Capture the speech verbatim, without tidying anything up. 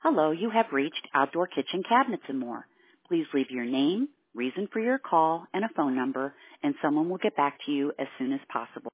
Hello, you have reached Outdoor Kitchen Cabinets and More. Please leave your name, reason for your call, and a phone number, and someone will get back to you as soon as possible.